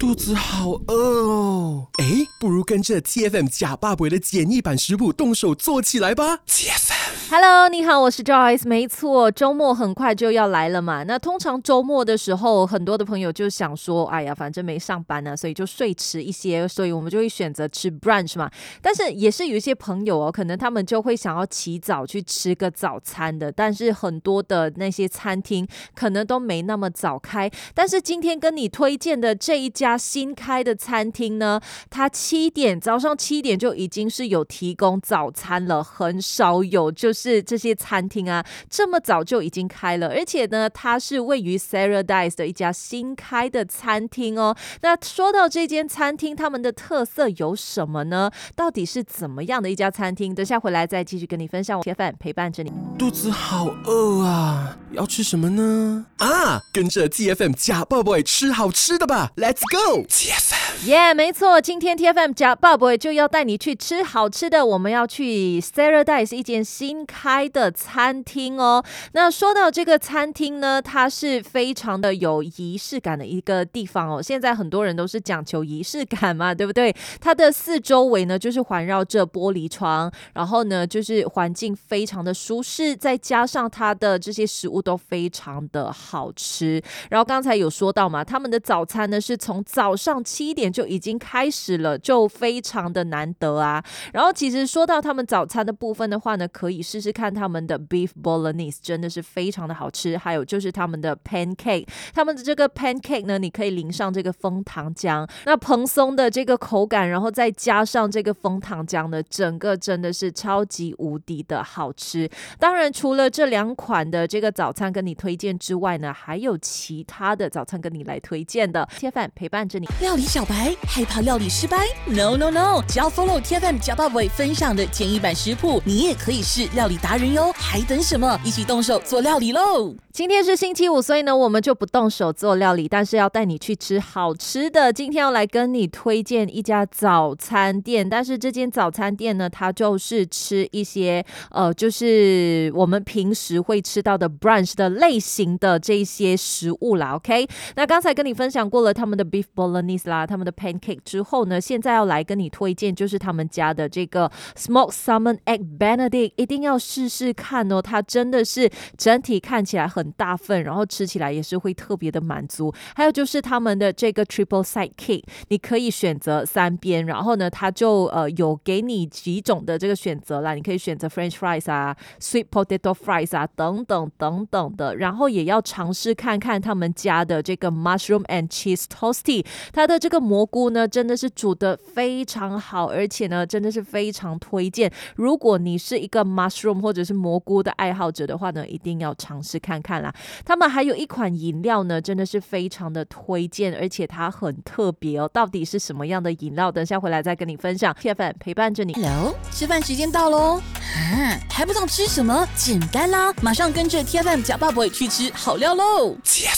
肚子好饿哦。不如跟着 TFM 假爸爸的简易版食谱动手做起来吧。 Hello， 你好，我是 Joyce。没错，周末很快就要来了嘛。那通常周末的时候，很多的朋友就想说，哎呀，反正没上班啊，所以就睡迟一些，所以我们就会选择吃 brunch 嘛。但是也是有一些朋友可能他们就会想要起早去吃个早餐的，但是很多的那些餐厅可能都没那么早开。但是今天跟你推荐的这一家新开的餐厅呢，它早上7点就已经是有提供早餐了，很少有就是这些餐厅啊这么早就已经开了，而且呢它是位于 Saradice 的一家新开的餐厅哦。那说到这间餐厅，他们的特色有什么呢？到底是怎么样的一家餐厅？等下回来再继续跟你分享。铁粉陪伴着你。 肚子好饿啊，要吃什么呢？跟着 TFM 假爸爸吃好吃的吧 ，Let's go TFM。 没错，今天 TFM 假爸爸就要带你去吃好吃的，我们要去 Saradice 一间新开的餐厅哦。那说到这个餐厅呢，它是非常的有仪式感的一个地方哦。现在很多人都是讲求仪式感嘛，对不对？它的四周围呢就是环绕着玻璃窗，然后呢就是环境非常的舒适，再加上它的这些食物都非常的好吃。然后刚才有说到嘛，他们的早餐呢是从早上7点就已经开始了，就非常的难得啊。然后其实说到他们早餐的部分的话呢，可以试试看他们的 beef bolognese， 真的是非常的好吃。还有就是他们的 pancake， 他们的这个 pancake 呢，你可以淋上这个枫糖浆，那蓬松的这个口感，然后再加上这个枫糖浆呢，整个真的是超级无敌的好吃。当然除了这2款的这个早餐跟你推荐之外呢，还有其他的早餐跟你来推荐的。TFM 陪伴着你。 料理小白害怕料理失败 ？No No No， 只要 follow TFM 假爸爸分享的简易版食谱，你也可以是料理达人哟！还等什么？一起动手做料理喽！ 今天是星期五，所以呢我们就不动手做料理，但是要带你去吃好吃的。今天要来跟你推荐一家早餐店，但是这间早餐店呢，它就是吃一些就是我们平时会吃到的 brunch 的类型的这些食物啦 OK。 那刚才跟你分享过了他们的 beef bolognese 啦，他们的 pancake 之后呢，现在要来跟你推荐就是他们家的这个 smoked salmon egg benedict， 一定要试试看哦。它真的是整体看起来很大份，然后吃起来也是会特别的满足。还有就是他们的这个 triple side cake， 你可以选择3边，然后呢它就有给你几种的这个选择啦，你可以选择 french fries 啊 sweet potato fries 啊等等等等的。然后也要尝试看看他们家的这个 mushroom and cheese toasty， 它的这个蘑菇呢真的是煮得非常好，而且呢真的是非常推荐。如果你是一个 mushroom 或者是蘑菇的爱好者的话呢，一定要尝试看看啦。他们还有一款饮料呢，真的是非常的推荐，而且它很特别哦。到底是什么样的饮料？等下回来再跟你分享。TFM 陪伴着你。 Hello， 吃饭时间到咯。还不知道吃什么？简单啦，马上跟着 TFM 假爸爸去吃好料喽。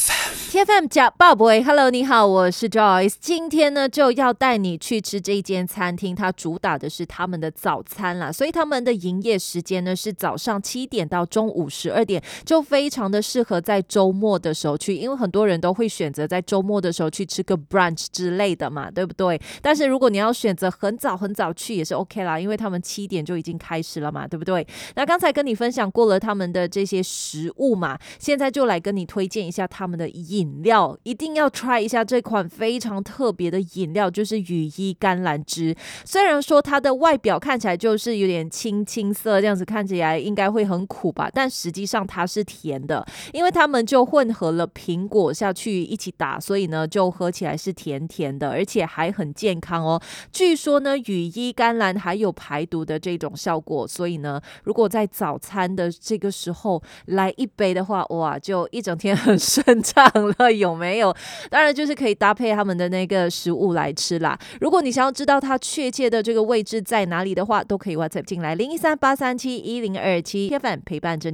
TFM 假爸爸 ，Hello， 你好，我是 Joyce。今天呢就要带你去吃这一间餐厅，它主打的是他们的早餐啦，所以他们的营业时间呢是早上7点到中午12点，就非常的适合在周末的时候去，因为很多人都会选择在周末的时候去吃个 brunch 之类的嘛，对不对？但是如果你要选择很早很早去也是 OK 啦，因为他们7点就已经开始了嘛，对不对？那刚才跟你分享过了他们的这些食物嘛，现在就来跟你推荐一下他们的饮料，一定要 try 一下这款非常特别的饮料，就是羽衣甘蓝汁。虽然说它的外表看起来就是有点青色，这样子看起来应该会很苦吧，但实际上它是甜的，因为他们就混合了苹果下去一起打，所以呢就喝起来是甜甜的，而且还很健康哦。据说呢羽衣甘蓝还有排毒的这种效果，所以呢如果在早餐的这个时候来一杯的话，哇，就一整天很顺畅了，有没有？当然就是可以搭配他们的那个食物来吃啦。如果你想要知道它确切的这个位置在哪里的话，都可以 WhatsApp 进来0138371027，TFM 陪伴着你。